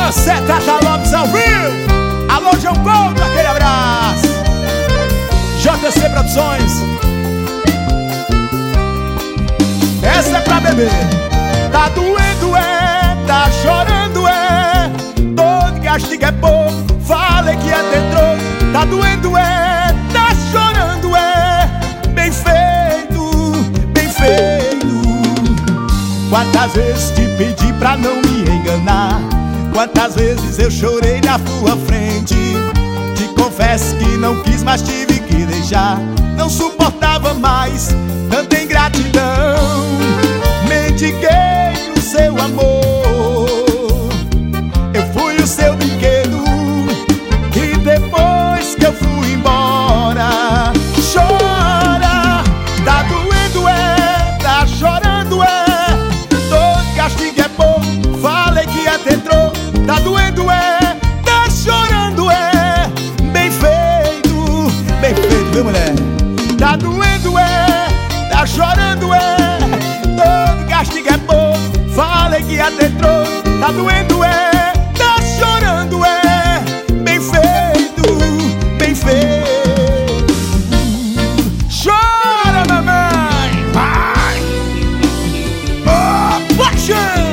Cê Tata Lopes ao vivo. Alô, João Couto, aquele abraço. JC Produções. Essa é pra beber. Tá doendo, tá chorando, dor de castigo é pouco, falei que até trouxe. Tá doendo, tá chorando, bem feito, bem feito. Quantas vezes te pedi pra não me enganar, quantas vezes eu chorei na tua frente. Te confesso que não quis, mas tive que deixar. Não suportava mais tanta ingratidão. Mendiguei o seu amor, eu fui o seu brinquedo, e depois que eu fui embora, chora. Tá doendo, tá chorando, dor de castigo é pouco, falei que até entrou. Tá doendo, tá chorando, bem feito, viu, mulher? Tá doendo, tá chorando, dor de castigo é pouco, falei que até entrou. Tá doendo, tá chorando, bem feito, bem feito. Chora, mamãe, vai! Oh, paixão!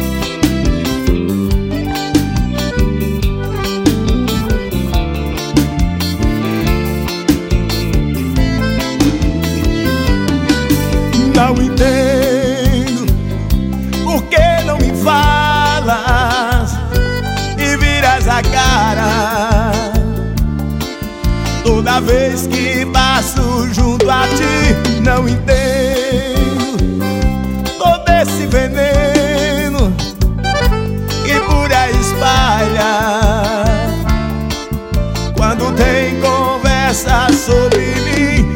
Não entendo por que não me falas e viras a cara toda vez que passo junto a ti. Não entendo todo esse veneno que por aí espalha quando tem conversa sobre mim.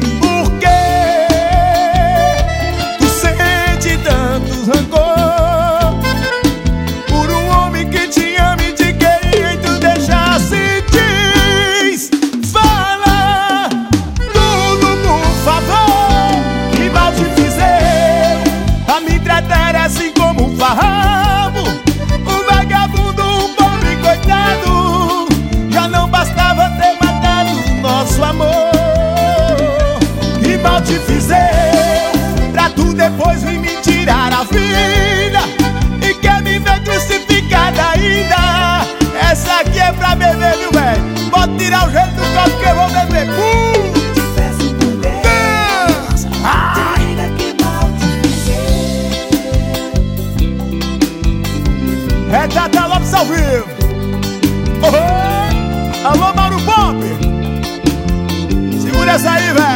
Rancor por um homem que te ama e te queria e tu deixasse. Diz, fala tudo, por favor. Que mal te fiz eu a me tratar assim como um farrapo, um vagabundo, um pobre coitado. Já não bastava ter matado o nosso amor. Que mal te fiz eu pra tu depois vir me tirar a vida e quer me ver crucificada ainda. Essa aqui é pra beber, viu, velho? Pode tirar o jeito do copo que eu vou beber. Te peço por Deus, diga que mal te fiz. É Tata Lopes ao vivo. Oh, alô, Mauro Pop. Segura essa aí, velho.